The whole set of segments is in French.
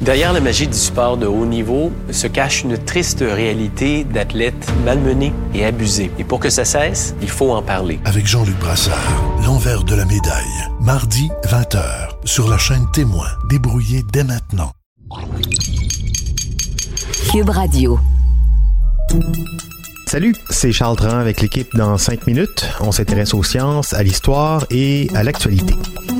Derrière la magie du sport de haut niveau se cache une triste réalité d'athlètes malmenés et abusés. Et pour que ça cesse, il faut en parler. Avec Jean-Luc Brassard, l'envers de la médaille. Mardi, 20h, sur la chaîne Témoin. Débrouillez dès maintenant. Cube Radio. Salut, c'est Charles Tran avec l'équipe dans 5 minutes. On s'intéresse aux sciences, à l'histoire et à l'actualité.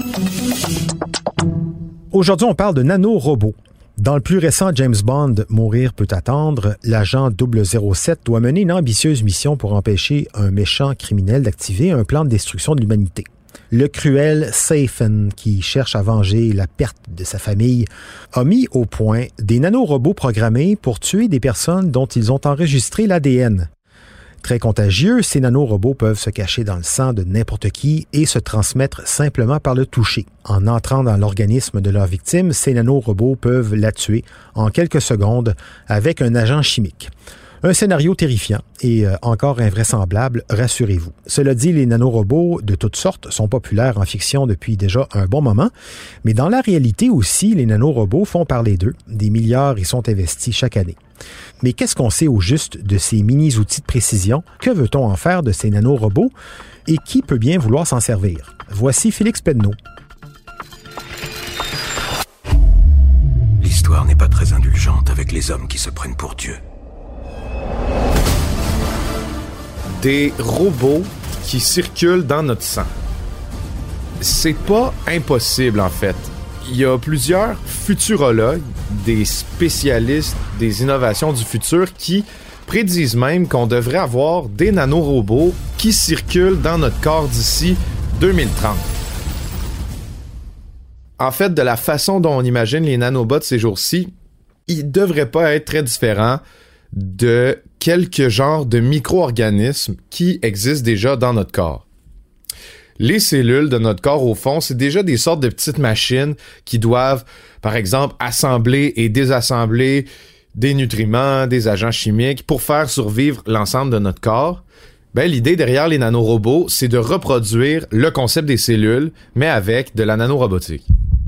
Aujourd'hui, on parle de nanorobots. Dans le plus récent James Bond, Mourir peut attendre, l'agent 007 doit mener une ambitieuse mission pour empêcher un méchant criminel d'activer un plan de destruction de l'humanité. Le cruel Safin, qui cherche à venger la perte de sa famille, a mis au point des nanorobots programmés pour tuer des personnes dont ils ont enregistré l'ADN. Très contagieux, ces nanorobots peuvent se cacher dans le sang de n'importe qui et se transmettre simplement par le toucher. En entrant dans l'organisme de leur victime, ces nanorobots peuvent la tuer en quelques secondes avec un agent chimique. Un scénario terrifiant et encore invraisemblable, rassurez-vous. Cela dit, les nanorobots de toutes sortes sont populaires en fiction depuis déjà un bon moment, mais dans la réalité aussi, les nanorobots font parler d'eux. Des milliards y sont investis chaque année. Mais qu'est-ce qu'on sait au juste de ces mini-outils de précision? Que veut-on en faire de ces nanorobots? Et qui peut bien vouloir s'en servir? Voici Félix Pedneau. L'histoire n'est pas très indulgente avec les hommes qui se prennent pour Dieu. Des robots qui circulent dans notre sang. C'est pas impossible, en fait. Il y a plusieurs futurologues, des spécialistes des innovations du futur qui prédisent même qu'on devrait avoir des nanorobots qui circulent dans notre corps d'ici 2030. En fait, de la façon dont on imagine les nanobots ces jours-ci, ils devraient pas être très différents de quelques genres de micro-organismes qui existent déjà dans notre corps. Les cellules de notre corps, au fond, c'est déjà des sortes de petites machines qui doivent, par exemple, assembler et désassembler des nutriments, des agents chimiques pour faire survivre l'ensemble de notre corps. Ben, l'idée derrière les nanorobots, c'est de reproduire le concept des cellules, mais avec de la nanorobotique.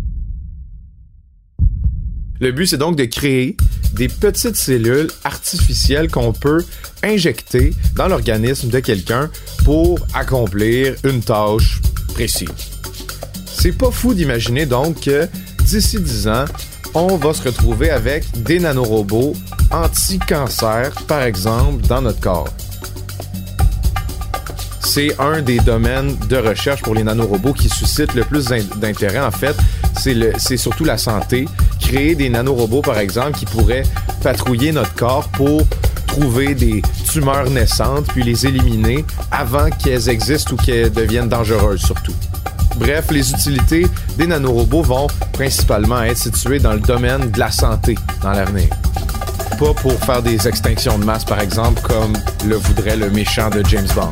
Le but, c'est donc de créer des petites cellules artificielles qu'on peut injecter dans l'organisme de quelqu'un pour accomplir une tâche précise. C'est pas fou d'imaginer donc que d'ici 10 ans, on va se retrouver avec des nanorobots anti-cancer, par exemple, dans notre corps. C'est un des domaines de recherche pour les nanorobots qui suscite le plus d'intérêt. En fait, c'est surtout la santé. Créer des nanorobots, par exemple, qui pourraient patrouiller notre corps pour trouver des tumeurs naissantes, puis les éliminer avant qu'elles existent ou qu'elles deviennent dangereuses, surtout. Bref, les utilités des nanorobots vont principalement être situées dans le domaine de la santé dans l'avenir. Pas pour faire des extinctions de masse, par exemple, comme le voudrait le méchant de James Bond.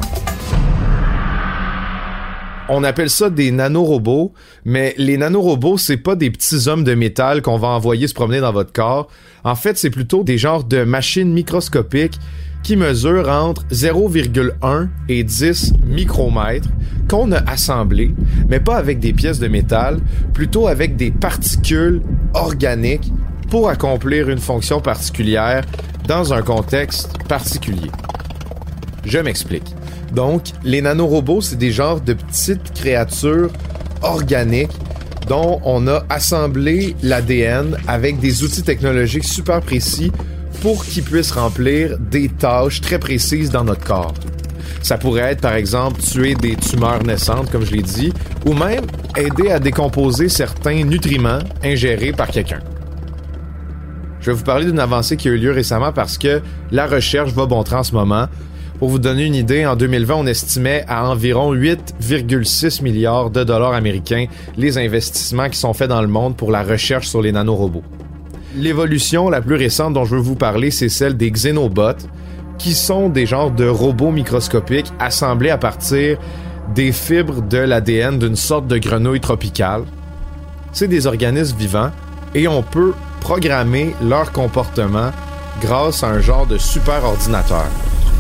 On appelle ça des nanorobots, mais les nanorobots, c'est pas des petits hommes de métal qu'on va envoyer se promener dans votre corps. En fait, c'est plutôt des genres de machines microscopiques qui mesurent entre 0,1 et 10 micromètres qu'on a assemblées, mais pas avec des pièces de métal, plutôt avec des particules organiques pour accomplir une fonction particulière dans un contexte particulier. Je m'explique. Donc, les nanorobots, c'est des genres de petites créatures organiques dont on a assemblé l'ADN avec des outils technologiques super précis pour qu'ils puissent remplir des tâches très précises dans notre corps. Ça pourrait être, par exemple, tuer des tumeurs naissantes, comme je l'ai dit, ou même aider à décomposer certains nutriments ingérés par quelqu'un. Je vais vous parler d'une avancée qui a eu lieu récemment parce que la recherche va bon train en ce moment. Pour vous donner une idée, en 2020, on estimait à environ 8,6 milliards de dollars américains les investissements qui sont faits dans le monde pour la recherche sur les nanorobots. L'évolution la plus récente dont je veux vous parler, c'est celle des xénobots, qui sont des genres de robots microscopiques assemblés à partir des fibres de l'ADN d'une sorte de grenouille tropicale. C'est des organismes vivants et on peut programmer leur comportement grâce à un genre de super ordinateur.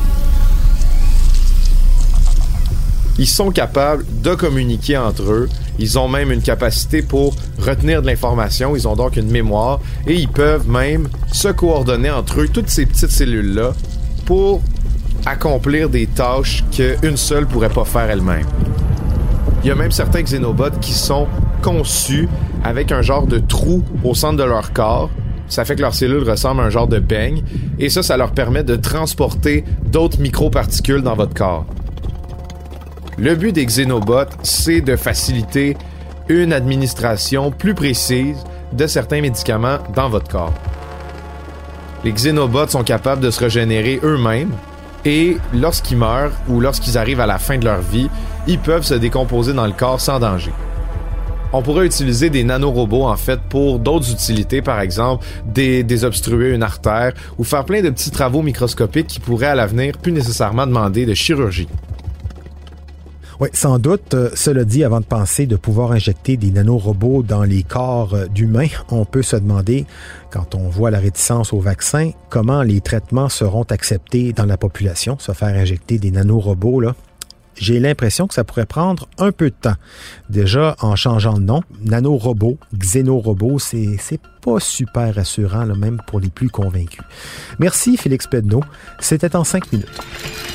Ils sont capables de communiquer entre eux Ils ont même une capacité pour retenir de l'information, ils ont donc une mémoire et ils peuvent même se coordonner entre eux, toutes ces petites cellules-là, pour accomplir des tâches qu'une seule pourrait pas faire elle-même. Il y a même certains xénobots qui sont conçus avec un genre de trou au centre de leur corps. Ça fait que leurs cellules ressemblent à un genre de beigne et ça leur permet de transporter d'autres microparticules dans votre corps. Le but des xénobots, c'est de faciliter une administration plus précise de certains médicaments dans votre corps. Les xénobots sont capables de se régénérer eux-mêmes et lorsqu'ils meurent ou lorsqu'ils arrivent à la fin de leur vie, ils peuvent se décomposer dans le corps sans danger. On pourrait utiliser des nanorobots en fait pour d'autres utilités, par exemple désobstruer une artère ou faire plein de petits travaux microscopiques qui pourraient à l'avenir plus nécessairement demander de chirurgie. Oui, sans doute. Cela dit, avant de penser de pouvoir injecter des nanorobots dans les corps d'humains, on peut se demander, quand on voit la réticence au vaccin, comment les traitements seront acceptés dans la population. Se faire injecter des nanorobots, là, j'ai l'impression que ça pourrait prendre un peu de temps. Déjà, en changeant de nom, nanorobot, xénorobot, c'est pas super rassurant, là, même pour les plus convaincus. Merci, Félix Pedneau. C'était en 5 minutes.